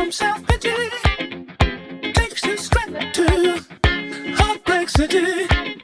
from self-pity takes your strength to Heartbreak City.